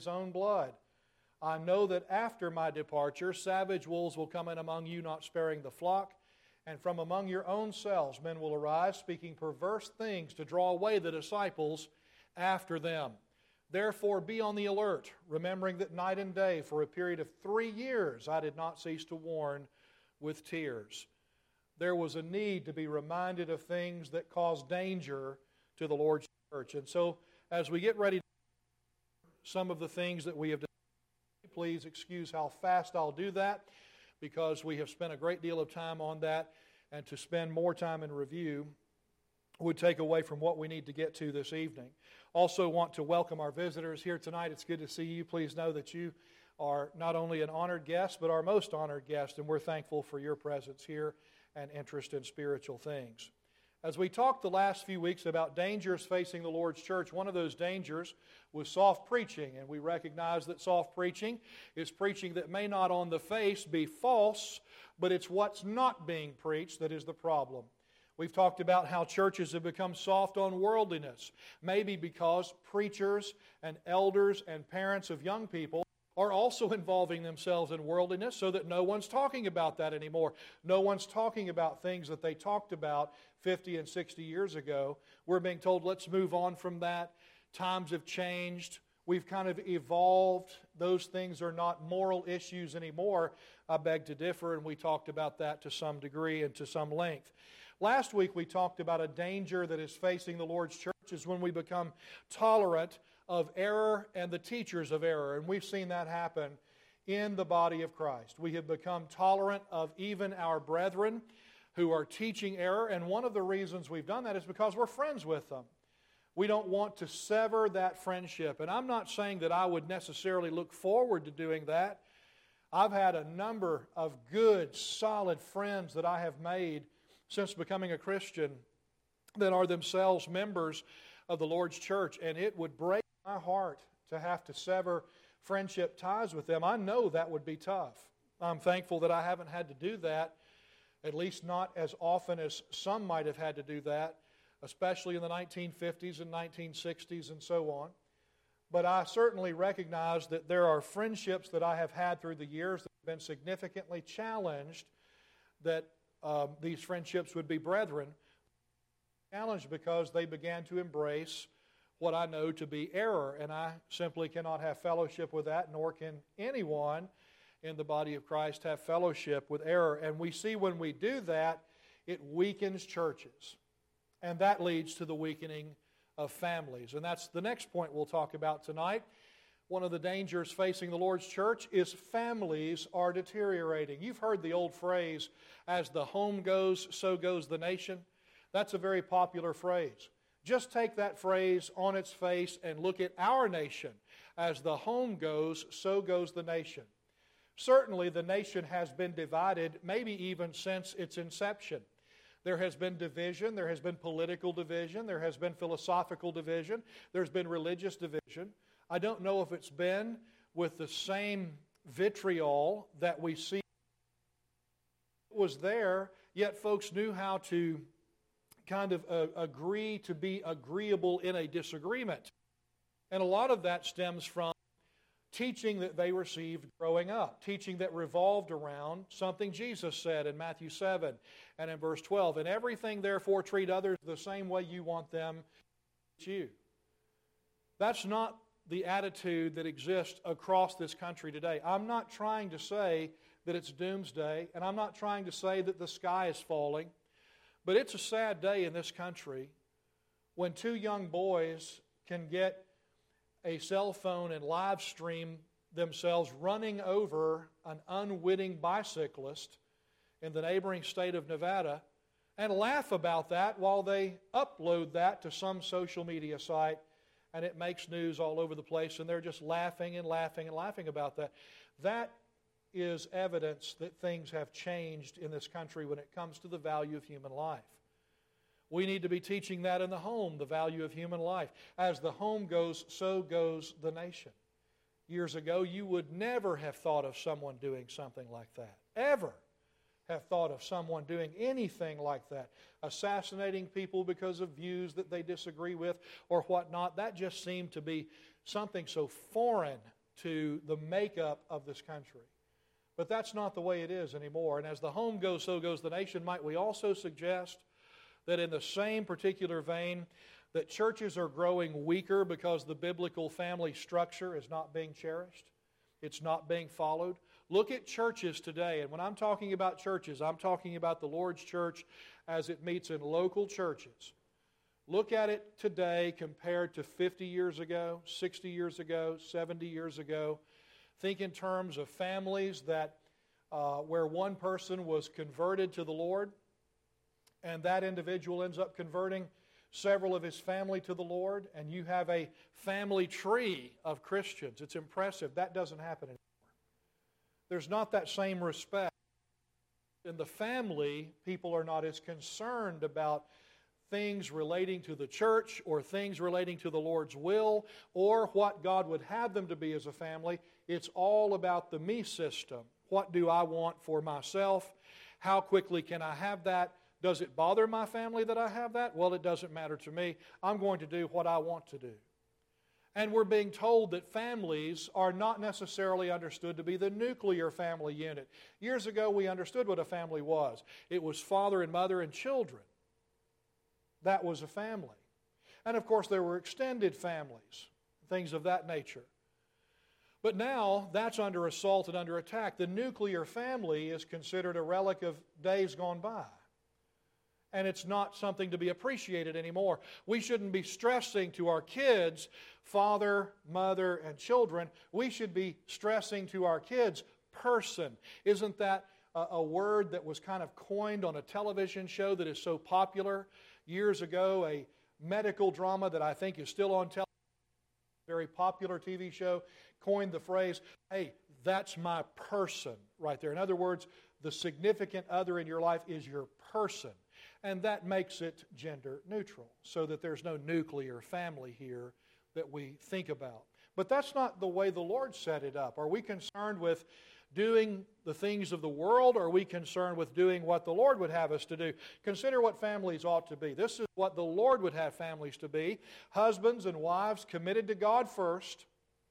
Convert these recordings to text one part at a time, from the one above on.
His own blood. I know that after my departure, savage wolves will come in among you, not sparing the flock. And from among your own selves men will arise, speaking perverse things to draw away the disciples after them. Therefore be on the alert, remembering that night and day for a period of 3 years I did not cease to warn with tears. There was a need to be reminded of things that cause danger to the Lord's church. And so as we get ready to some of the things that we have done, please excuse how fast I'll do that, because we have spent a great deal of time on that, and to spend more time in review would take away from what we need to get to this evening. Also want to welcome our visitors here tonight. It's good to see you. Please know that you are not only an honored guest, but our most honored guest, and we're thankful for your presence here and interest in spiritual things. As we talked the last few weeks about dangers facing the Lord's church, one of those dangers was soft preaching, and we recognize that soft preaching is preaching that may not on the face be false, but it's what's not being preached that is the problem. We've talked about how churches have become soft on worldliness, maybe because preachers and elders and parents of young people are also involving themselves in worldliness, so that no one's talking about that anymore. No one's talking about things that they talked about 50 and 60 years ago. We're being told, let's move on from that. Times have changed. We've kind of evolved. Those things are not moral issues anymore. I beg to differ, and we talked about that to some degree and to some length. Last week we talked about a danger that is facing the Lord's church is when we become tolerant of error and the teachers of error. And we've seen that happen in the body of Christ. We have become tolerant of even our brethren who are teaching error. And one of the reasons we've done that is because we're friends with them. We don't want to sever that friendship. And I'm not saying that I would necessarily look forward to doing that. I've had a number of good, solid friends that I have made since becoming a Christian that are themselves members of the Lord's church. And it would break my heart to have to sever friendship ties with them. I know that would be tough. I'm thankful that I haven't had to do that, at least not as often as some might have had to do that, especially in the 1950s and 1960s and so on. But I certainly recognize that there are friendships that I have had through the years that have been significantly challenged, that these friendships would be brethren, challenged because they began to embrace what I know to be error, and I simply cannot have fellowship with that, nor can anyone in the body of Christ have fellowship with error. And we see when we do that, it weakens churches, and that leads to the weakening of families. And that's the next point we'll talk about tonight. One of the dangers facing the Lord's church is families are deteriorating. You've heard the old phrase, as the home goes, so goes the nation. That's a very popular phrase. Just take that phrase on its face and look at our nation. As the home goes, so goes the nation. Certainly the nation has been divided, maybe even since its inception. There has been division, there has been political division, there has been philosophical division, there's been religious division. I don't know if it's been with the same vitriol that we see. It was there, yet folks knew how to kind of agree to be agreeable in a disagreement. And a lot of that stems from teaching that they received growing up, teaching that revolved around something Jesus said in Matthew 7 and in verse 12. "In everything, therefore, treat others the same way you want them to treat you." That's not the attitude that exists across this country today. I'm not trying to say that it's doomsday, and I'm not trying to say that the sky is falling. But it's a sad day in this country when two young boys can get a cell phone and live stream themselves running over an unwitting bicyclist in the neighboring state of Nevada and laugh about that while they upload that to some social media site, and it makes news all over the place, and they're just laughing and laughing and laughing about that. That is evidence that things have changed in this country when it comes to the value of human life. We need to be teaching that in the home, the value of human life. As the home goes, so goes the nation. Years ago, you would never have thought of someone doing something like that. Ever have thought of someone doing anything like that. Assassinating people because of views that they disagree with or whatnot. That just seemed to be something so foreign to the makeup of this country. But that's not the way it is anymore. And as the home goes, so goes the nation. Might we also suggest that in the same particular vein, that churches are growing weaker because the biblical family structure is not being cherished? It's not being followed. Look at churches today, and when I'm talking about churches, I'm talking about the Lord's church as it meets in local churches. Look at it today compared to 50 years ago, 60 years ago, 70 years ago. Think in terms of families that where one person was converted to the Lord, and that individual ends up converting several of his family to the Lord, and you have a family tree of Christians. It's impressive. That doesn't happen anymore. There's not that same respect. In the family, people are not as concerned about things relating to the church or things relating to the Lord's will or what God would have them to be as a family. It's all about the me system. What do I want for myself? How quickly can I have that? Does it bother my family that I have that? Well, it doesn't matter to me. I'm going to do what I want to do. And we're being told that families are not necessarily understood to be the nuclear family unit. Years ago, we understood what a family was. It was father and mother and children. That was a family. And of course, there were extended families, things of that nature. But now, that's under assault and under attack. The nuclear family is considered a relic of days gone by. And it's not something to be appreciated anymore. We shouldn't be stressing to our kids, father, mother, and children. We should be stressing to our kids, person. Isn't that a word that was kind of coined on a television show that is so popular? Years ago, a medical drama that I think is still on television, a very popular TV show, coined the phrase, hey, that's my person right there. In other words, the significant other in your life is your person. And that makes it gender neutral, so that there's no nuclear family here that we think about. But that's not the way the Lord set it up. Are we concerned with doing the things of the world, or are we concerned with doing what the Lord would have us to do? Consider what families ought to be. This is what the Lord would have families to be. Husbands and wives committed to God first,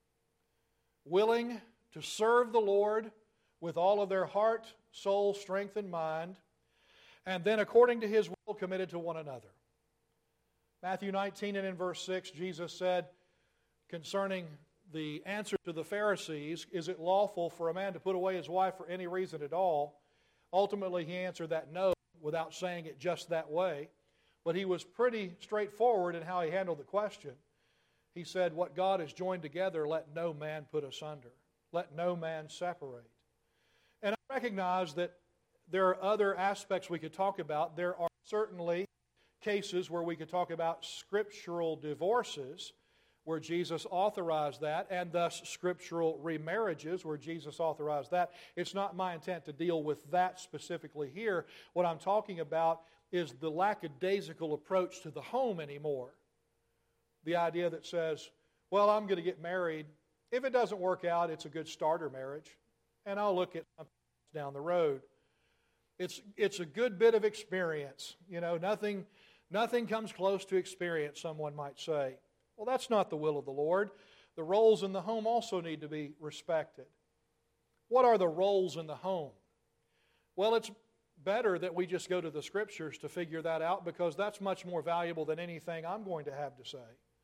willing to serve the Lord with all of their heart, soul, strength, and mind, and then according to His will committed to one another. Matthew 19 and in verse 6, Jesus said concerning the answer to the Pharisees, is it lawful for a man to put away his wife for any reason at all? Ultimately, He answered that no, without saying it just that way. But He was pretty straightforward in how He handled the question. He said, what God has joined together, let no man put asunder. Let no man separate. And I recognize that there are other aspects we could talk about. There are certainly cases where we could talk about scriptural divorces, where Jesus authorized that, and thus scriptural remarriages, where Jesus authorized that. It's not my intent to deal with that specifically here. What I'm talking about is the lackadaisical approach to the home anymore. The idea that says, well, I'm going to get married. If it doesn't work out, it's a good starter marriage, and I'll look at something else down the road. It's a good bit of experience. You know, nothing comes close to experience, someone might say. Well, that's not the will of the Lord. The roles in the home also need to be respected. What are the roles in the home? Well, it's better that we just go to the Scriptures to figure that out, because that's much more valuable than anything I'm going to have to say.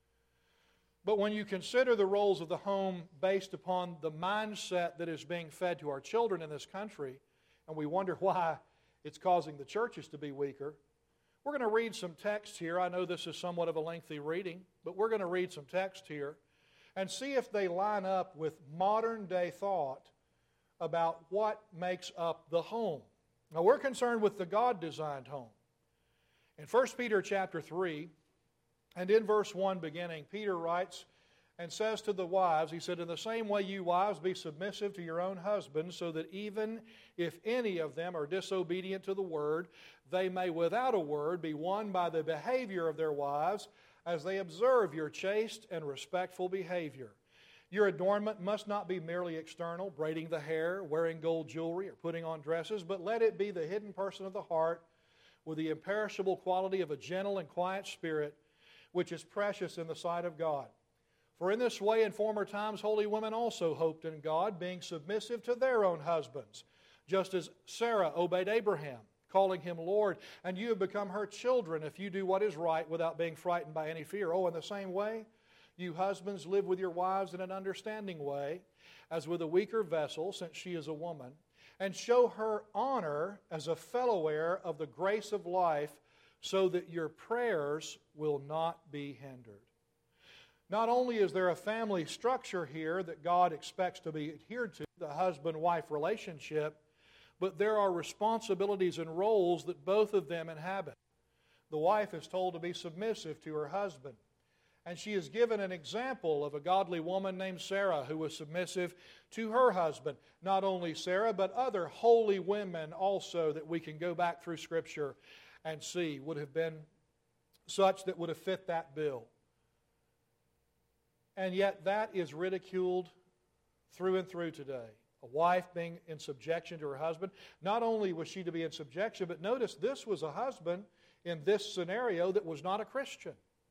But when you consider the roles of the home based upon the mindset that is being fed to our children in this country, and we wonder why it's causing the churches to be weaker, we're going to read some text here. I know this is somewhat of a lengthy reading, but we're going to read some text here and see if they line up with modern day thought about what makes up the home. Now, we're concerned with the God-designed home. In 1 Peter chapter 3, and in verse 1 beginning, Peter writes and says to the wives, he said, in the same way you wives be submissive to your own husbands, so that even if any of them are disobedient to the word, they may without a word be won by the behavior of their wives, as they observe your chaste and respectful behavior. Your adornment must not be merely external, braiding the hair, wearing gold jewelry, or putting on dresses, but let it be the hidden person of the heart, with the imperishable quality of a gentle and quiet spirit, which is precious in the sight of God. For in this way in former times holy women also hoped in God, being submissive to their own husbands, just as Sarah obeyed Abraham, calling him Lord, and you have become her children if you do what is right without being frightened by any fear. Oh, in the same way, you husbands live with your wives in an understanding way, as with a weaker vessel, since she is a woman, and show her honor as a fellow heir of the grace of life, so that your prayers will not be hindered. Not only is there a family structure here that God expects to be adhered to, the husband-wife relationship, but there are responsibilities and roles that both of them inhabit. The wife is told to be submissive to her husband. And she is given an example of a godly woman named Sarah who was submissive to her husband. Not only Sarah, but other holy women also that we can go back through Scripture and see would have been such that would have fit that bill. And yet that is ridiculed through and through today. A wife being in subjection to her husband. Not only was she to be in subjection, but notice this was a husband in this scenario that was not a Christian.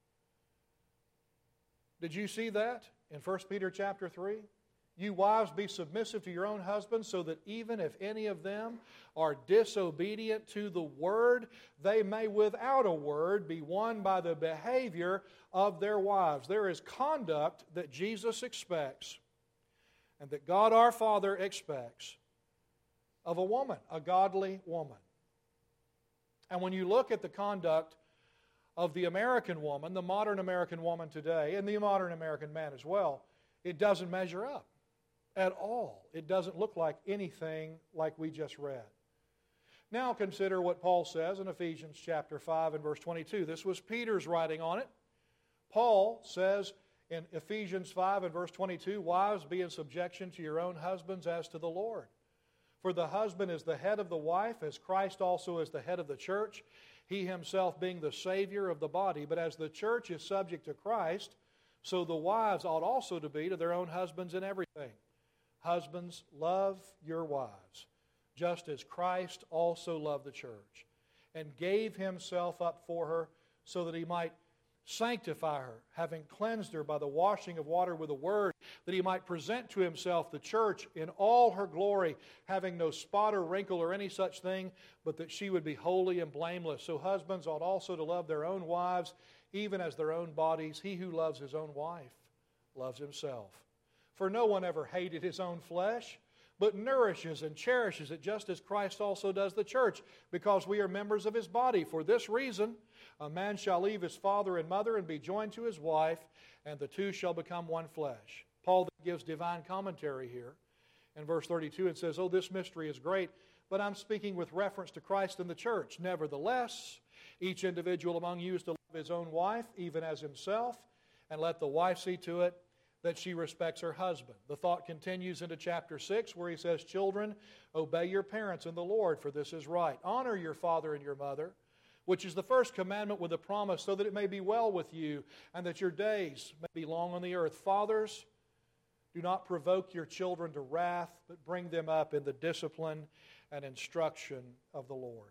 Did you see that in 1 Peter chapter 3? You wives, be submissive to your own husbands, so that even if any of them are disobedient to the word, they may without a word be won by the behavior of their wives. There is conduct that Jesus expects and that God our Father expects of a woman, a godly woman. And when you look at the conduct of the American woman, the modern American woman today, and the modern American man as well, it doesn't measure up at all. It doesn't look like anything like we just read. Now consider what Paul says in Ephesians chapter 5 and verse 22. This was Peter's writing on it. Paul says in Ephesians 5 and verse 22, wives, be in subjection to your own husbands as to the Lord. For the husband is the head of the wife, as Christ also is the head of the church, he himself being the Savior of the body. But as the church is subject to Christ, so the wives ought also to be to their own husbands in everything. Husbands, love your wives, just as Christ also loved the church, and gave himself up for her, so that he might sanctify her, having cleansed her by the washing of water with the word, that he might present to himself the church in all her glory, having no spot or wrinkle or any such thing, but that she would be holy and blameless. So husbands ought also to love their own wives, even as their own bodies. He who loves his own wife loves himself. For no one ever hated his own flesh, but nourishes and cherishes it, just as Christ also does the church, because we are members of his body. For this reason, a man shall leave his father and mother and be joined to his wife, and the two shall become one flesh. Paul gives divine commentary here in verse 32 and says, oh, this mystery is great, but I'm speaking with reference to Christ and the church. Nevertheless, each individual among you is to love his own wife, even as himself, and let the wife see to it that she respects her husband. The thought continues into chapter 6, where he says, children, obey your parents in the Lord, for this is right. Honor your father and your mother, which is the first commandment with a promise, so that it may be well with you, and that your days may be long on the earth. Fathers, do not provoke your children to wrath, but bring them up in the discipline and instruction of the Lord.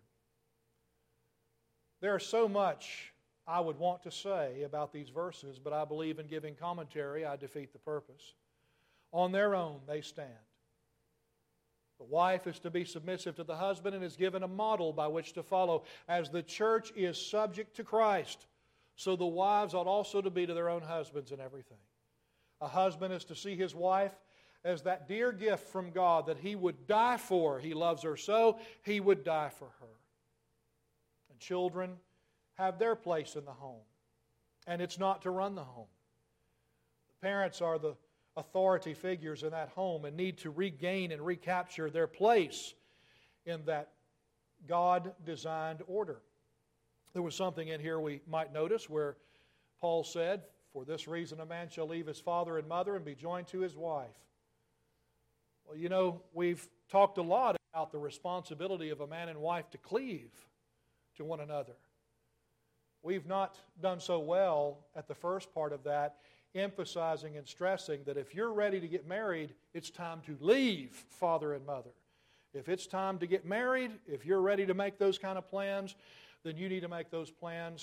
There is so much I would want to say about these verses, but I believe in giving commentary, I defeat the purpose. On their own, they stand. The wife is to be submissive to the husband and is given a model by which to follow. As the church is subject to Christ, so the wives ought also to be to their own husbands in everything. A husband is to see his wife as that dear gift from God that he would die for. He loves her so, he would die for her. And children have their place in the home. And it's not to run the home. The parents are the authority figures in that home and need to regain and recapture their place in that God-designed order. There was something in here we might notice where Paul said, for this reason a man shall leave his father and mother and be joined to his wife. Well, you know, we've talked a lot about the responsibility of a man and wife to cleave to one another. We've not done so well at the first part of that, emphasizing and stressing that if you're ready to get married, it's time to leave father and mother. If it's time to get married, if you're ready to make those kind of plans, then you need to make those plans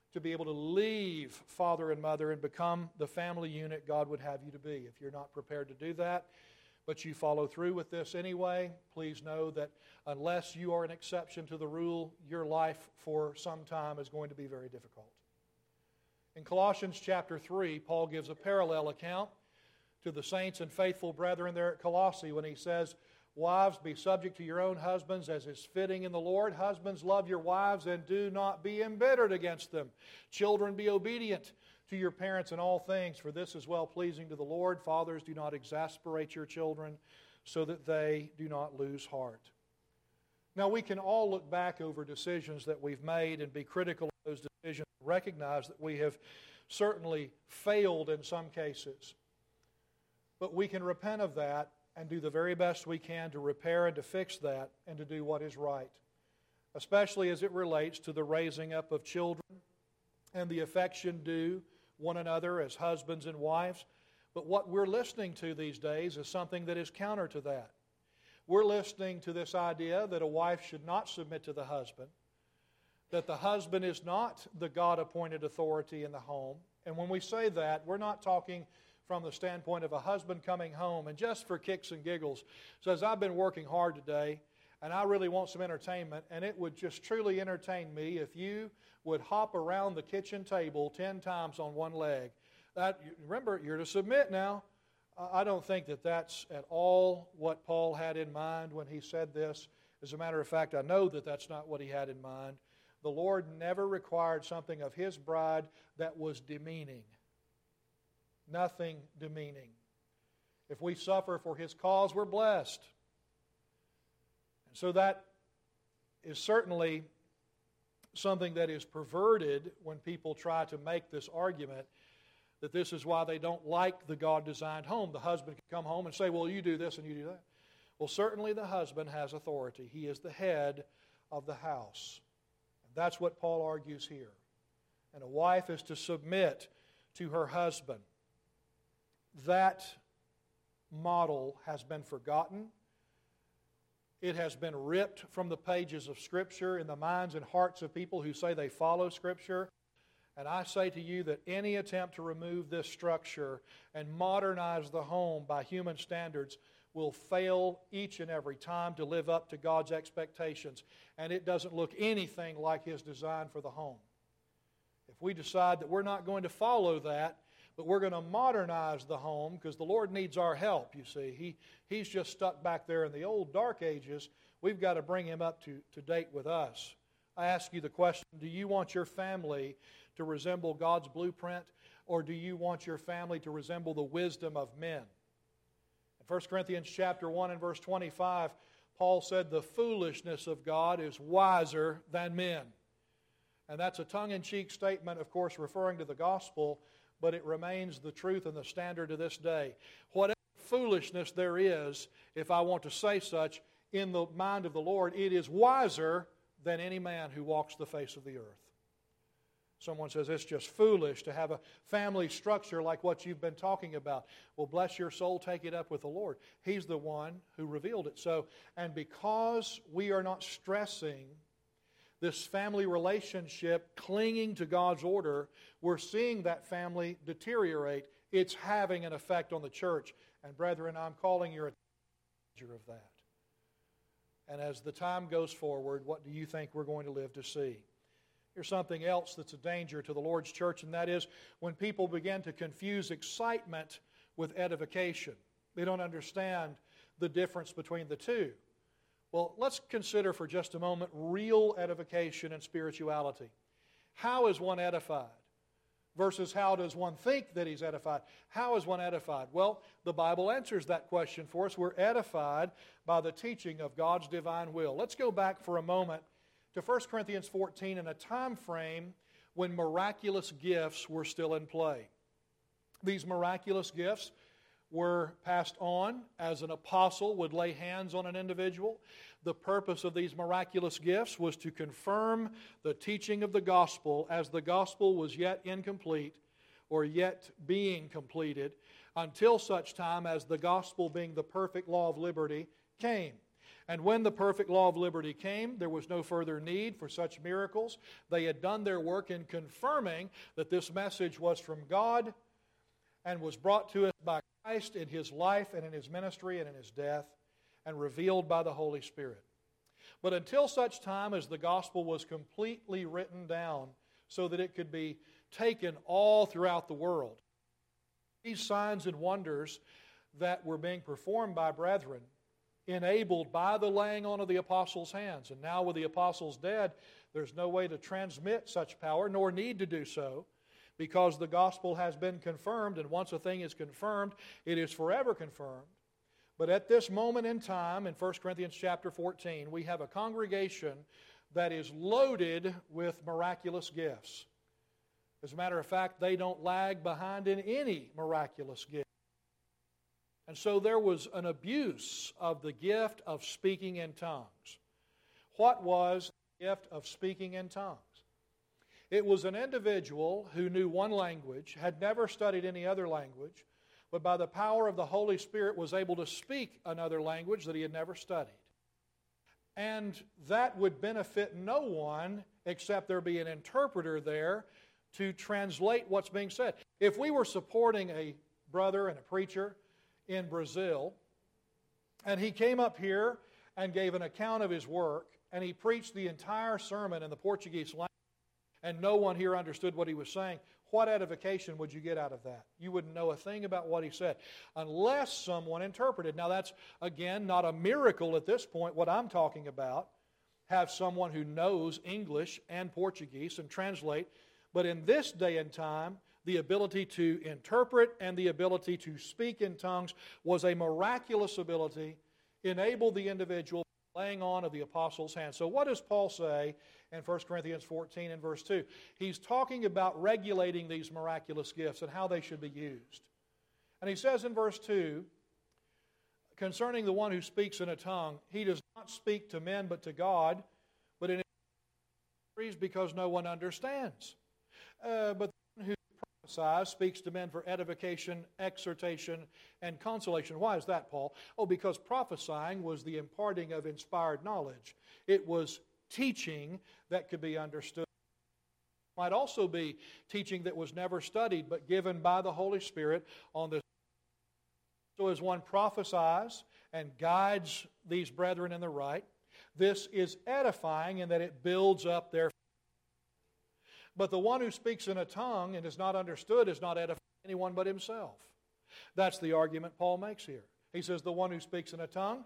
to be able to leave father and mother and become the family unit God would have you to be. If you're not prepared to do that, but you follow through with this anyway, please know that unless you are an exception to the rule, your life for some time is going to be very difficult. In Colossians chapter 3, Paul gives a parallel account to the saints and faithful brethren there at Colossae when he says, "Wives, be subject to your own husbands as is fitting in the Lord. Husbands, love your wives and do not be embittered against them. Children, be obedient to your parents in all things, for this is well-pleasing to the Lord. Fathers, do not exasperate your children so that they do not lose heart." Now, we can all look back over decisions that we've made and be critical of those decisions, recognize that we have certainly failed in some cases. But we can repent of that and do the very best we can to repair and to fix that and to do what is right, especially as it relates to the raising up of children and the affection due one another as husbands and wives. But what we're listening to these days is something that is counter to that. We're listening to this idea that a wife should not submit to the husband, that the husband is not the God-appointed authority in the home. And when we say that, we're not talking from the standpoint of a husband coming home and just for kicks and giggles says, "I've been working hard today and I really want some entertainment, and it would just truly entertain me if you would hop around the kitchen table 10 times on one leg." Remember, you're to submit now. I don't think that that's at all what Paul had in mind when he said this. As a matter of fact, I know that that's not what he had in mind. The Lord never required something of His bride that was demeaning. Nothing demeaning. If we suffer for His cause, we're blessed. And so that is certainly something that is perverted when people try to make this argument that this is why they don't like the God-designed home. The husband can come home and say, "Well, you do this and you do that." Well, certainly the husband has authority. He is the head of the house. And that's what Paul argues here. And a wife is to submit to her husband. That model has been forgotten. It has been ripped from the pages of Scripture in the minds and hearts of people who say they follow Scripture. And I say to you that any attempt to remove this structure and modernize the home by human standards will fail each and every time to live up to God's expectations. And it doesn't look anything like His design for the home. If we decide that we're not going to follow that, but we're going to modernize the home because the Lord needs our help, you see. He's just stuck back there in the old dark ages. We've got to bring Him up to date with us. I ask you the question, do you want your family to resemble God's blueprint, or do you want your family to resemble the wisdom of men? In 1 Corinthians chapter 1 and verse 25, Paul said, "The foolishness of God is wiser than men." And that's a tongue-in-cheek statement, of course, referring to the gospel, but it remains the truth and the standard to this day. Whatever foolishness there is, if I want to say such, in the mind of the Lord, it is wiser than any man who walks the face of the earth. Someone says, "It's just foolish to have a family structure like what you've been talking about." Well, bless your soul, take it up with the Lord. He's the one who revealed it. So, and because we are not stressing this family relationship clinging to God's order, we're seeing that family deteriorate. It's having an effect on the church. And brethren, I'm calling your attention of that. And as the time goes forward, what do you think we're going to live to see? Here's something else that's a danger to the Lord's church, and that is when people begin to confuse excitement with edification. They don't understand the difference between the two. Well, let's consider for just a moment real edification and spirituality. How is one edified? Versus how does one think that he's edified? How is one edified? Well, the Bible answers that question for us. We're edified by the teaching of God's divine will. Let's go back for a moment to 1 Corinthians 14 in a time frame when miraculous gifts were still in play. These miraculous gifts were passed on as an apostle would lay hands on an individual. The purpose of these miraculous gifts was to confirm the teaching of the gospel as the gospel was yet incomplete or yet being completed until such time as the gospel, being the perfect law of liberty, came. And when the perfect law of liberty came, there was no further need for such miracles. They had done their work in confirming that this message was from God and was brought to us by Christ in His life and in His ministry and in His death, and revealed by the Holy Spirit. But until such time as the gospel was completely written down so that it could be taken all throughout the world, these signs and wonders that were being performed by brethren, enabled by the laying on of the apostles' hands. And now with the apostles dead, there's no way to transmit such power, nor need to do so, because the gospel has been confirmed, and once a thing is confirmed, it is forever confirmed. But at this moment in time, in 1 Corinthians chapter 14, we have a congregation that is loaded with miraculous gifts. As a matter of fact, they don't lag behind in any miraculous gift. And so there was an abuse of the gift of speaking in tongues. What was the gift of speaking in tongues? It was an individual who knew one language, had never studied any other language, but by the power of the Holy Spirit was able to speak another language that he had never studied. And that would benefit no one except there be an interpreter there to translate what's being said. If we were supporting a brother and a preacher in Brazil, and he came up here and gave an account of his work, and he preached the entire sermon in the Portuguese language, and no one here understood what he was saying, what edification would you get out of that? You wouldn't know a thing about what he said unless someone interpreted. Now that's, again, not a miracle at this point. What I'm talking about, have someone who knows English and Portuguese and translate. But in this day and time, the ability to interpret and the ability to speak in tongues was a miraculous ability, enabled the individual laying on of the apostles' hands. So what does Paul say in 1 Corinthians 14 and verse 2? He's talking about regulating these miraculous gifts and how they should be used. And he says in verse 2, concerning the one who speaks in a tongue, he does not speak to men but to God, but in mysteries because no one understands. But the one who prophesies speaks to men for edification, exhortation, and consolation. Why is that, Paul? Oh, because prophesying was the imparting of inspired knowledge. It was teaching that could be understood. It might also be teaching that was never studied but given by the Holy Spirit on this. So as one prophesies and guides these brethren in the right, this is edifying in that it builds up their faith. But the one who speaks in a tongue and is not understood is not edifying anyone but himself. That's the argument Paul makes here. He says the one who speaks in a tongue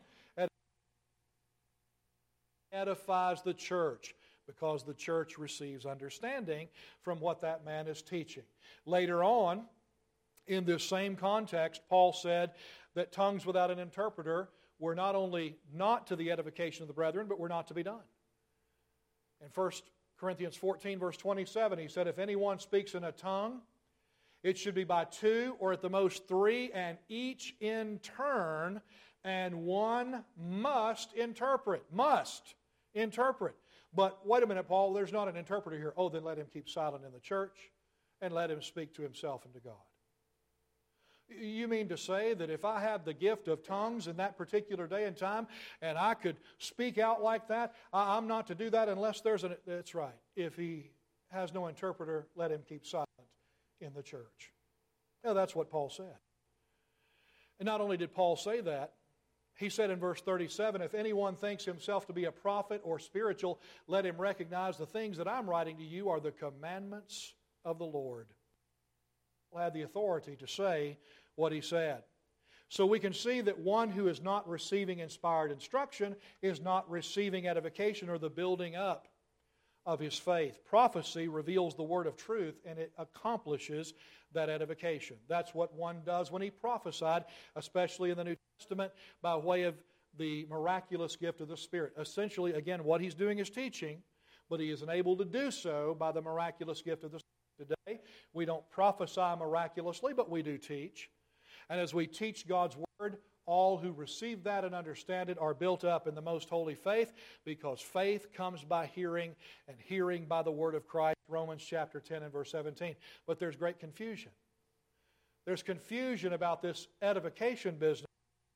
edifies the church because the church receives understanding from what that man is teaching. Later on, in this same context, Paul said that tongues without an interpreter were not only not to the edification of the brethren, but were not to be done. In 1 Corinthians 14, verse 27, he said, if anyone speaks in a tongue, it should be by two or at the most three, and each in turn, and one must interpret. Must interpret. But wait a minute, Paul, there's not an interpreter here. Oh, then let him keep silent in the church and let him speak to himself and to God. You mean to say that if I have the gift of tongues in that particular day and time and I could speak out like that, I'm not to do that unless there's an... That's right. If he has no interpreter, let him keep silent in the church. Now, that's what Paul said. And not only did Paul say that, he said in verse 37, if anyone thinks himself to be a prophet or spiritual, let him recognize the things that I'm writing to you are the commandments of the Lord. Paul had the authority to say what he said. So we can see that one who is not receiving inspired instruction is not receiving edification or the building up of his faith. Prophecy reveals the word of truth and it accomplishes that edification. That's what one does when he prophesied, especially in the New Testament, by way of the miraculous gift of the Spirit. Essentially, again, what he's doing is teaching, but he is enabled to do so by the miraculous gift of the Spirit. Today, we don't prophesy miraculously, but we do teach. And as we teach God's Word, all who receive that and understand it are built up in the most holy faith, because faith comes by hearing, and hearing by the Word of Christ, Romans chapter 10 and verse 17. But there's great confusion. There's confusion about this edification business.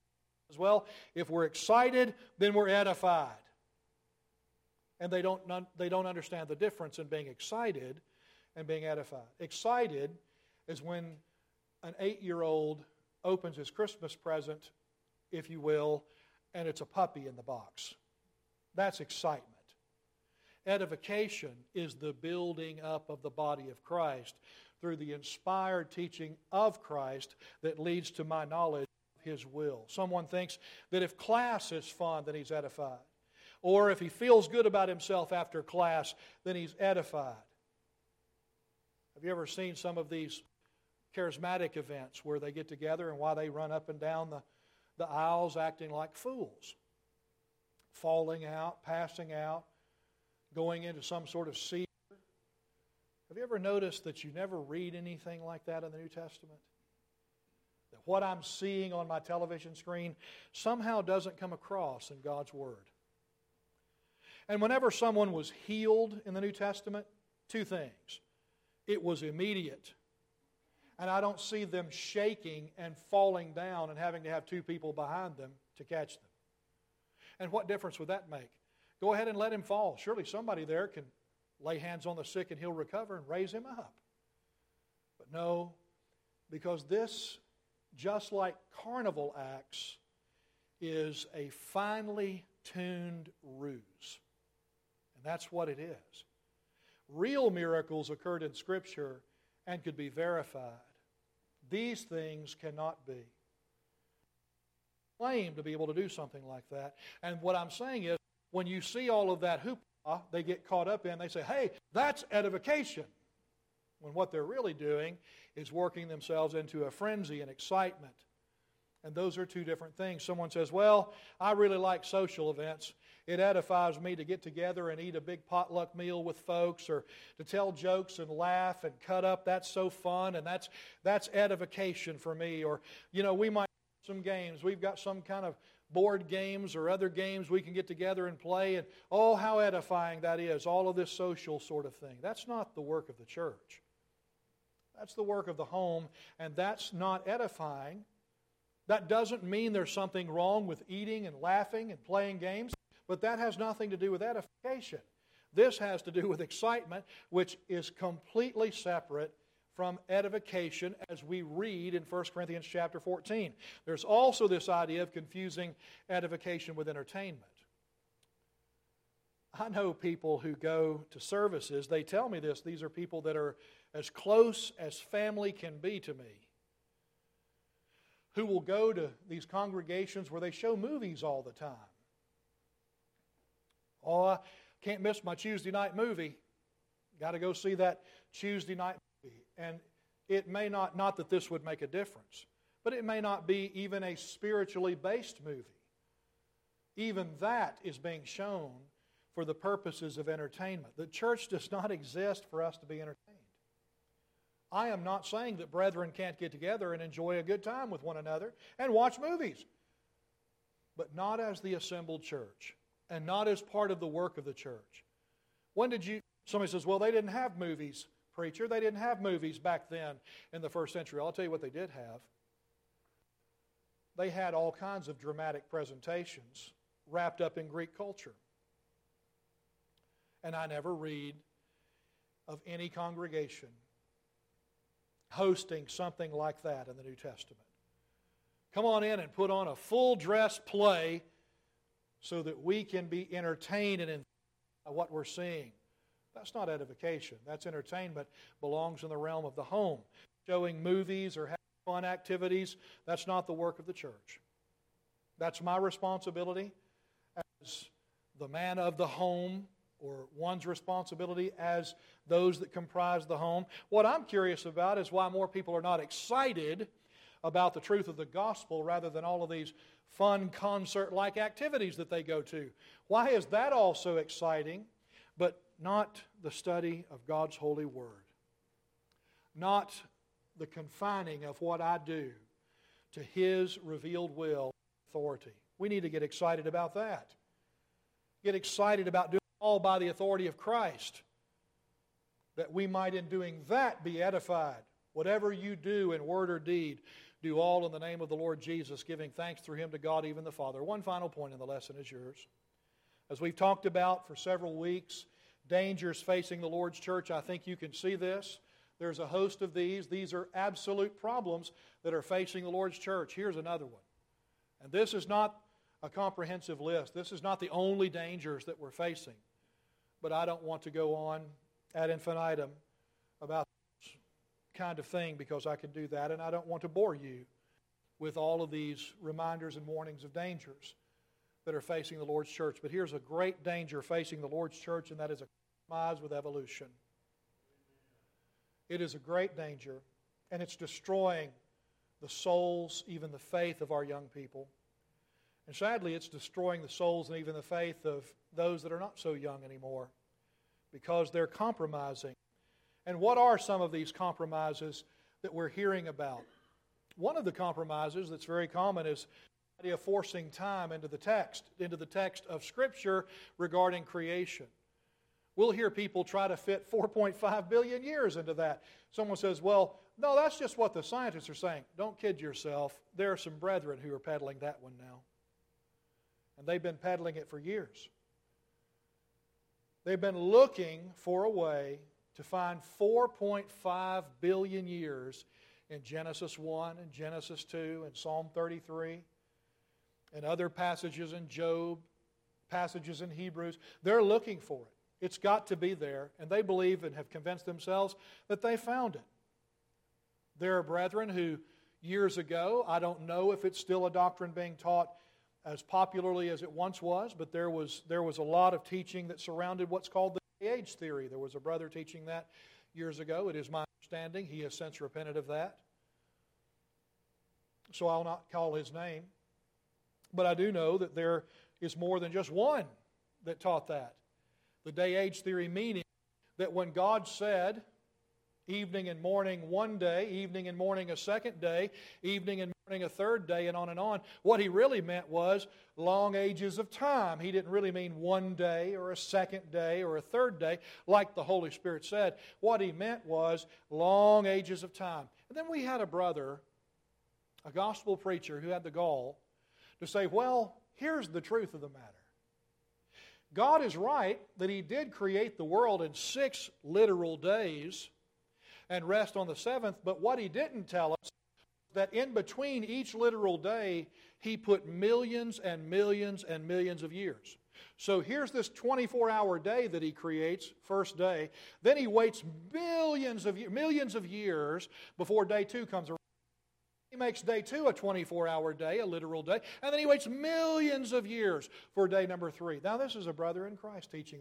As well, if we're excited, then we're edified. And they don't understand the difference in being excited and being edified. Excited is when an 8-year-old opens his Christmas present, if you will, and it's a puppy in the box. That's excitement. Edification is the building up of the body of Christ through the inspired teaching of Christ that leads to my knowledge of His will. Someone thinks that if class is fun, then he's edified. Or if he feels good about himself after class, then he's edified. Have you ever seen some of these charismatic events where they get together and while they run up and down the aisles acting like fools? Falling out, passing out, going into some sort of seizure. Have you ever noticed that you never read anything like that in the New Testament? That what I'm seeing on my television screen somehow doesn't come across in God's Word. And whenever someone was healed in the New Testament, 2 things. It was immediate. And I don't see them shaking and falling down and having to have 2 people behind them to catch them. And what difference would that make? Go ahead and let him fall. Surely somebody there can lay hands on the sick and he'll recover and raise him up. But no, because this, just like carnival acts, is a finely tuned ruse. And that's what it is. Real miracles occurred in Scripture and could be verified. These things cannot be. Claim to be able to do something like that. And what I'm saying is, when you see all of that hoopla they get caught up in, they say, hey, that's edification. When what they're really doing is working themselves into a frenzy and excitement. And those are 2 different things. Someone says, well, I really like social events. It edifies me to get together and eat a big potluck meal with folks, or to tell jokes and laugh and cut up. That's so fun, and that's edification for me. Or, we might have some games. We've got some kind of board games or other games we can get together and play, and oh, how edifying that is, all of this social sort of thing. That's not the work of the church. That's the work of the home, and that's not edifying. That doesn't mean there's something wrong with eating and laughing and playing games. But that has nothing to do with edification. This has to do with excitement, which is completely separate from edification as we read in 1 Corinthians chapter 14. There's also this idea of confusing edification with entertainment. I know people who go to services, they tell me this. These are people that are as close as family can be to me, who will go to these congregations where they show movies all the time. Oh, I can't miss my Tuesday night movie. Got to go see that Tuesday night movie. And it may not that this would make a difference, but it may not be even a spiritually based movie. Even that is being shown for the purposes of entertainment. The church does not exist for us to be entertained. I am not saying that brethren can't get together and enjoy a good time with one another and watch movies, but not as the assembled church. And not as part of the work of the church. Somebody says, well, they didn't have movies, preacher. They didn't have movies back then in the 1st century. I'll tell you what they did have. They had all kinds of dramatic presentations wrapped up in Greek culture. And I never read of any congregation hosting something like that in the New Testament. Come on in and put on a full-dress play so that we can be entertained and by what we're seeing. That's not edification. That's entertainment. Belongs in the realm of the home. Showing movies or having fun activities, that's not the work of the church. That's my responsibility as the man of the home, or one's responsibility as those that comprise the home. What I'm curious about is why more people are not excited about the truth of the gospel rather than all of these fun concert-like activities that they go to. Why is that all so exciting, but not the study of God's holy word? Not the confining of what I do to His revealed will and authority. We need to get excited about that. Get excited about doing it all by the authority of Christ, that we might in doing that be edified. Whatever you do in word or deed, Do all in the name of the Lord Jesus, giving thanks through Him to God, even the Father. One final point in the lesson is yours. As we've talked about for several weeks, dangers facing the Lord's church, I think you can see this. There's a host of these. These are absolute problems that are facing the Lord's church. Here's another one. And this is not a comprehensive list. This is not the only dangers that we're facing. But I don't want to go on ad infinitum about this kind of thing because I can do that, and I don't want to bore you with all of these reminders and warnings of dangers that are facing the Lord's church. But here's a great danger facing the Lord's church, and that is a compromise with evolution. It is a great danger, and it's destroying the souls, even the faith of our young people. And sadly, it's destroying the souls and even the faith of those that are not so young anymore because they're compromising. And what are some of these compromises that we're hearing about? One of the compromises that's very common is the idea of forcing time into the text of Scripture regarding creation. We'll hear people try to fit 4.5 billion years into that. Someone says, well, no, that's just what the scientists are saying. Don't kid yourself. There are some brethren who are peddling that one now. And they've been peddling it for years. They've been looking for a way to find 4.5 billion years in Genesis 1 and Genesis 2 and Psalm 33 and other passages in Job, passages in Hebrews. They're looking for it. It's got to be there, and they believe and have convinced themselves that they found it. There are brethren who, years ago, I don't know if it's still a doctrine being taught as popularly as it once was, but there was a lot of teaching that surrounded what's called the age theory. There was a brother teaching that years ago. It is my understanding he has since repented of that. So I'll not call his name. But I do know that there is more than just one that taught that. The day-age theory meaning that when God said evening and morning one day, evening and morning a second day, evening and morning a third day, and on, what He really meant was long ages of time. He didn't really mean one day or a second day or a third day like the Holy Spirit said. What He meant was long ages of time. And then we had a brother, a gospel preacher, who had the gall to say, well, here's the truth of the matter. God is right that He did create the world in 6 literal days and rest on the 7th, but what He didn't tell us is that in between each literal day, He put millions and millions and millions of years. So here's this 24-hour day that He creates, first day. Then He waits millions of years before day 2 comes around. He makes day 2 a 24-hour day, a literal day, and then He waits millions of years for day number 3. Now this is a brother in Christ teaching.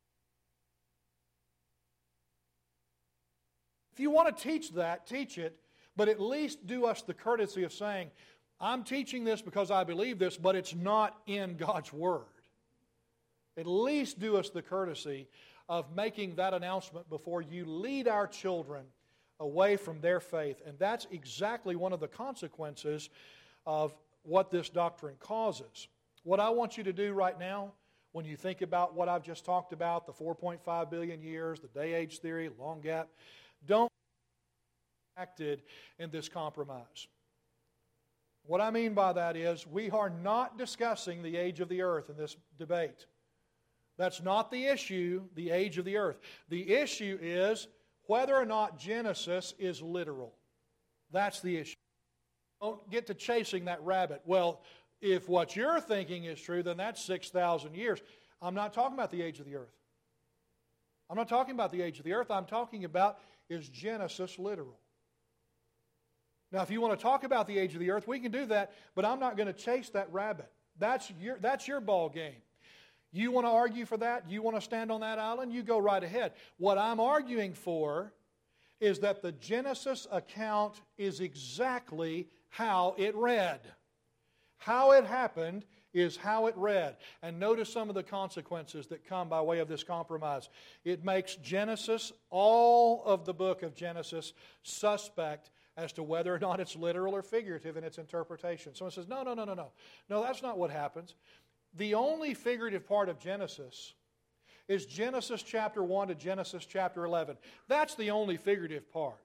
If you want to teach that, teach it, but at least do us the courtesy of saying, I'm teaching this because I believe this, but it's not in God's Word. At least do us the courtesy of making that announcement before you lead our children away from their faith. And that's exactly one of the consequences of what this doctrine causes. What I want you to do right now, when you think about what I've just talked about, the 4.5 billion years, the day-age theory, long gap, don't be acted in this compromise. What I mean by that is we are not discussing the age of the earth in this debate. That's not the issue, the age of the earth. The issue is whether or not Genesis is literal. That's the issue. Don't get to chasing that rabbit. Well, if what you're thinking is true, then that's 6,000 years. I'm not talking about the age of the earth. I'm not talking about the age of the earth. I'm talking about, is Genesis literal? Now, if you want to talk about the age of the earth, we can do that, but I'm not going to chase that rabbit. That's your ball game. You want to argue for that? You want to stand on that island? You go right ahead. What I'm arguing for is that the Genesis account is exactly how it read. How it happened is how it read. And notice some of the consequences that come by way of this compromise. It makes Genesis, all of the book of Genesis, suspect as to whether or not it's literal or figurative in its interpretation. Someone says, no. No, that's not what happens. The only figurative part of Genesis is Genesis chapter 1 to Genesis chapter 11. That's the only figurative part.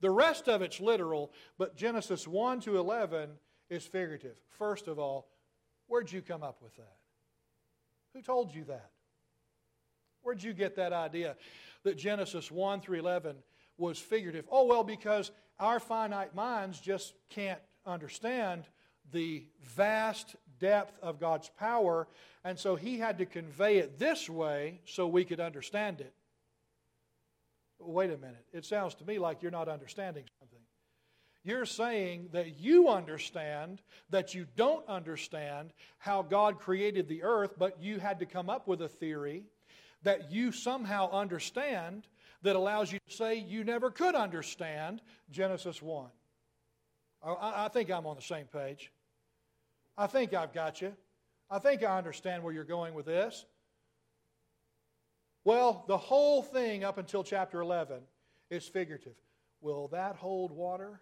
The rest of it's literal, but Genesis 1 to 11 is figurative. First of all, where'd you come up with that? Who told you that? Where'd you get that idea that Genesis 1 through 11 was figurative? Oh, well, because our finite minds just can't understand the vast depth of God's power, and so He had to convey it this way so we could understand it. Wait a minute. It sounds to me like you're not understanding something. You're saying that you understand that you don't understand how God created the earth, but you had to come up with a theory that you somehow understand that allows you to say you never could understand Genesis 1. I think I'm on the same page. I think I've got you. I think I understand where you're going with this. Well, the whole thing up until chapter 11 is figurative. Will that hold water?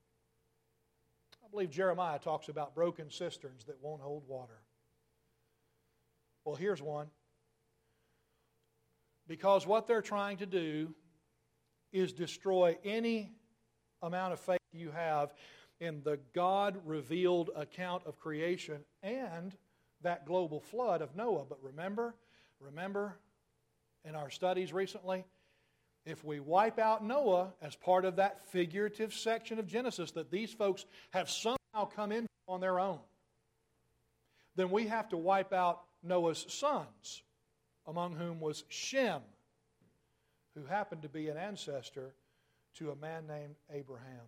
I believe Jeremiah talks about broken cisterns that won't hold water. Well, here's one. Because what they're trying to do is destroy any amount of faith you have in the God-revealed account of creation and that global flood of Noah. But remember in our studies recently, if we wipe out Noah as part of that figurative section of Genesis that these folks have somehow come in on their own, then we have to wipe out Noah's sons, among whom was Shem, who happened to be an ancestor to a man named Abraham.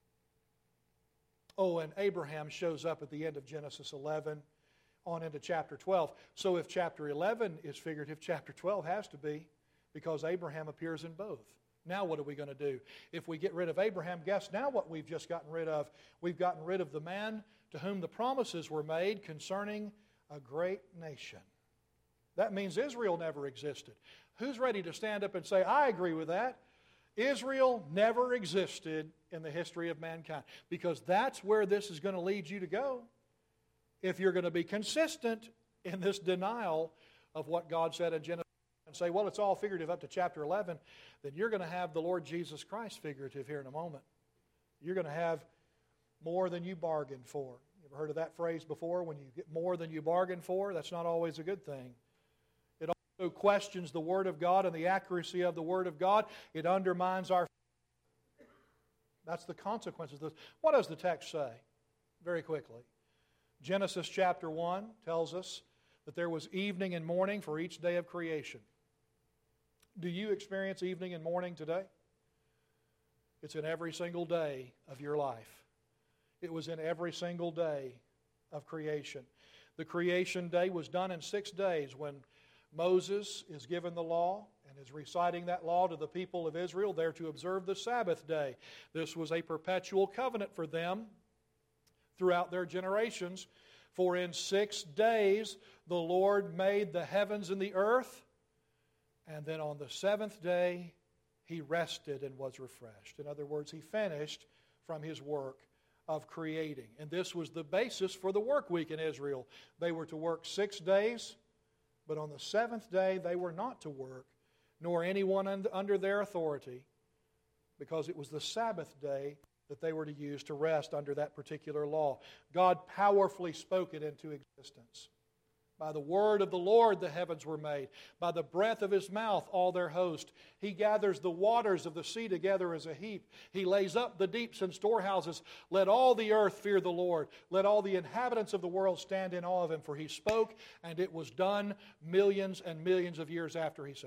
Oh, and Abraham shows up at the end of Genesis 11 on into chapter 12. So if chapter 11 is figurative, chapter 12 has to be, because Abraham appears in both. Now what are we going to do? If we get rid of Abraham, guess now what we've just gotten rid of? We've gotten rid of the man to whom the promises were made concerning a great nation. That means Israel never existed. Who's ready to stand up and say, I agree with that? Israel never existed in the history of mankind, because that's where this is going to lead you to go. If you're going to be consistent in this denial of what God said in Genesis and say, well, it's all figurative up to chapter 11, then you're going to have the Lord Jesus Christ figurative here in a moment. You're going to have more than you bargained for. You ever heard of that phrase before? When you get more than you bargained for, that's not always a good thing. It also questions the Word of God and the accuracy of the Word of God. It undermines our faith. That's the consequences of this. What does the text say? Very quickly. Genesis chapter 1 tells us that there was evening and morning for each day of creation. Do you experience evening and morning today? It's in every single day of your life. It was in every single day of creation. The creation day was done in 6 days when Moses is given the law and is reciting that law to the people of Israel. They're to observe the Sabbath day. This was a perpetual covenant for them throughout their generations. For in 6 days the Lord made the heavens and the earth, and then on the 7th day He rested and was refreshed. In other words, He finished from His work of creating. And this was the basis for the work week in Israel. They were to work 6 days, but on the 7th day they were not to work, nor anyone under their authority, because it was the Sabbath day that they were to use to rest under that particular law. God powerfully spoke it into existence. By the word of the Lord the heavens were made. By the breath of His mouth all their host. He gathers the waters of the sea together as a heap. He lays up the deeps in storehouses. Let all the earth fear the Lord. Let all the inhabitants of the world stand in awe of Him. For He spoke, and it was done millions and millions of years after He said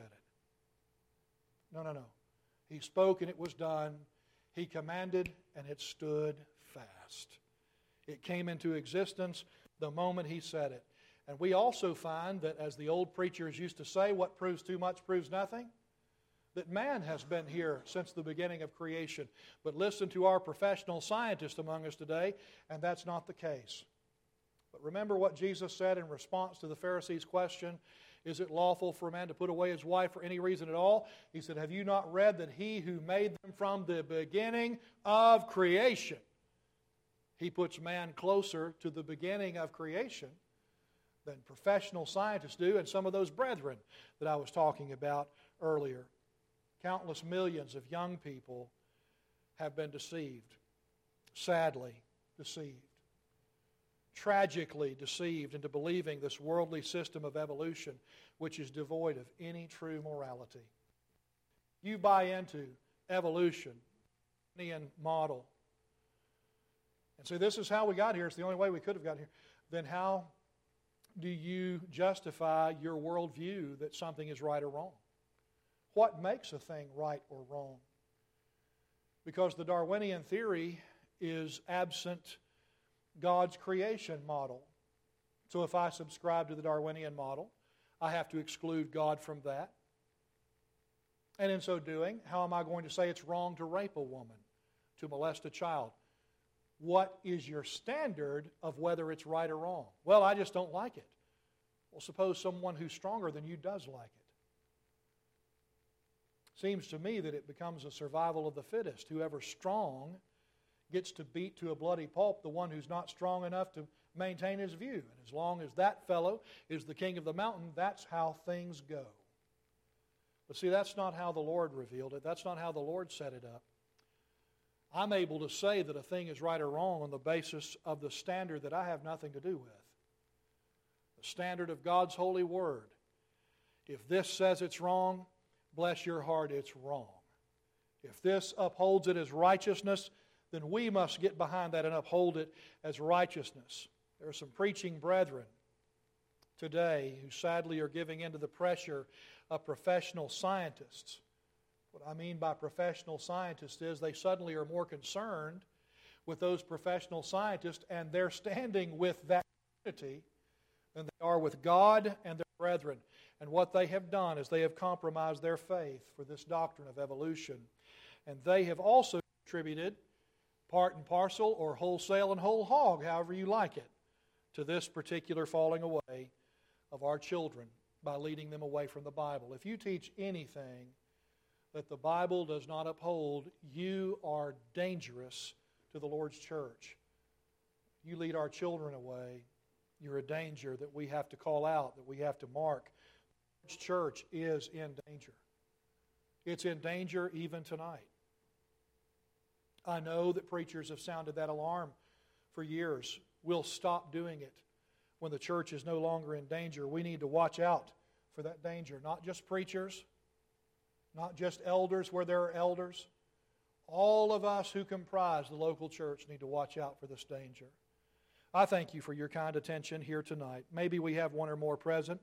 it. No. He spoke, and it was done. He commanded, and it stood fast. It came into existence the moment He said it. And we also find that, as the old preachers used to say, what proves too much proves nothing, that man has been here since the beginning of creation. But listen to our professional scientists among us today, and that's not the case. But remember what Jesus said in response to the Pharisees' question, is it lawful for a man to put away his wife for any reason at all? He said, have you not read that He who made them from the beginning of creation, He puts man closer to the beginning of creation than professional scientists do, and some of those brethren that I was talking about earlier. Countless millions of young people have been deceived, sadly deceived, tragically deceived into believing this worldly system of evolution which is devoid of any true morality. You buy into evolution, Darwinian model, and say this is how we got here, it's the only way we could have gotten here, then how do you justify your worldview that something is right or wrong? What makes a thing right or wrong? Because the Darwinian theory is absent God's creation model. So if I subscribe to the Darwinian model, I have to exclude God from that. And in so doing, how am I going to say it's wrong to rape a woman, to molest a child? What is your standard of whether it's right or wrong? Well, I just don't like it. Well, suppose someone who's stronger than you does like it. Seems to me that it becomes a survival of the fittest. Whoever's strong gets to beat to a bloody pulp the one who's not strong enough to maintain his view. And as long as that fellow is the king of the mountain, that's how things go. But see, that's not how the Lord revealed it. That's not how the Lord set it up. I'm able to say that a thing is right or wrong on the basis of the standard that I have nothing to do with. The standard of God's holy word. If this says it's wrong, bless your heart, it's wrong. If this upholds it as righteousness, then we must get behind that and uphold it as righteousness. There are some preaching brethren today who sadly are giving in to the pressure of professional scientists. What I mean by professional scientists is they suddenly are more concerned with those professional scientists and their standing with that community than they are with God and their brethren. And what they have done is they have compromised their faith for this doctrine of evolution. And they have also contributed part and parcel or wholesale and whole hog, however you like it, to this particular falling away of our children by leading them away from the Bible. If you teach anything that the Bible does not uphold, you are dangerous to the Lord's church. You lead our children away, you're a danger that we have to call out, that we have to mark. The Lord's church is in danger. It's in danger even tonight. I know that preachers have sounded that alarm for years. We'll stop doing it when the church is no longer in danger. We need to watch out for that danger. Not just preachers, not just elders where there are elders. All of us who comprise the local church need to watch out for this danger. I thank you for your kind attention here tonight. Maybe we have one or more present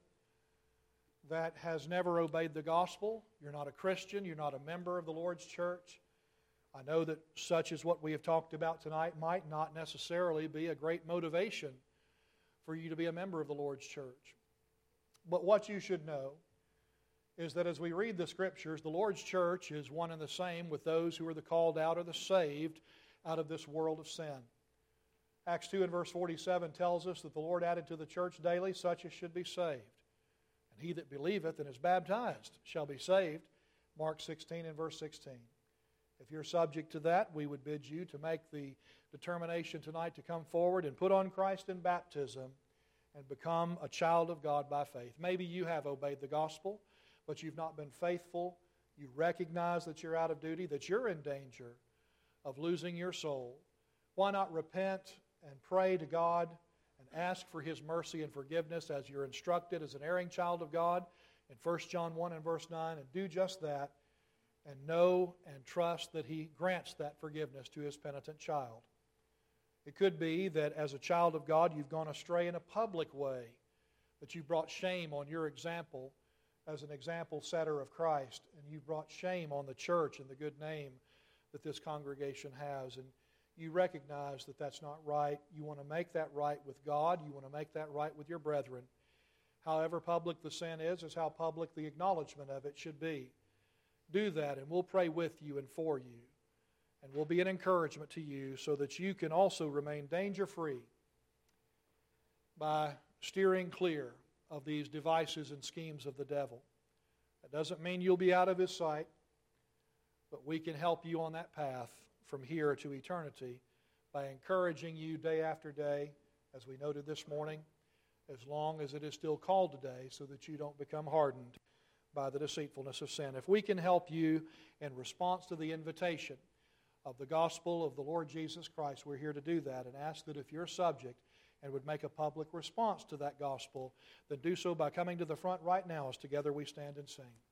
that has never obeyed the gospel. You're not a Christian. You're not a member of the Lord's church. I know that such as what we have talked about tonight might not necessarily be a great motivation for you to be a member of the Lord's church. But what you should know is that as we read the Scriptures, the Lord's church is one and the same with those who are the called out or the saved out of this world of sin. Acts 2 and verse 47 tells us that the Lord added to the church daily such as should be saved. And he that believeth and is baptized shall be saved. Mark 16 and verse 16. If you're subject to that, we would bid you to make the determination tonight to come forward and put on Christ in baptism and become a child of God by faith. Maybe you have obeyed the gospel, but you've not been faithful. You recognize that you're out of duty, that you're in danger of losing your soul. Why not repent and pray to God and ask for His mercy and forgiveness as you're instructed as an erring child of God in 1 John 1 and verse 9, and do just that and know and trust that He grants that forgiveness to His penitent child. It could be that as a child of God you've gone astray in a public way, that you brought shame on your example as an example setter of Christ, and you brought shame on the church and the good name that this congregation has, and you recognize that that's not right. You want to make that right with God. You want to make that right with your brethren. However public the sin is how public the acknowledgement of it should be. Do that, and we'll pray with you and for you. And we'll be an encouragement to you so that you can also remain danger-free by steering clear of these devices and schemes of the devil. That doesn't mean you'll be out of his sight, but we can help you on that path from here to eternity by encouraging you day after day, as we noted this morning, as long as it is still called today, so that you don't become hardened by the deceitfulness of sin. If we can help you in response to the invitation of the gospel of the Lord Jesus Christ. We're here to do that and ask that if you're subject and would make a public response to that gospel, then do so by coming to the front right now as together we stand and sing.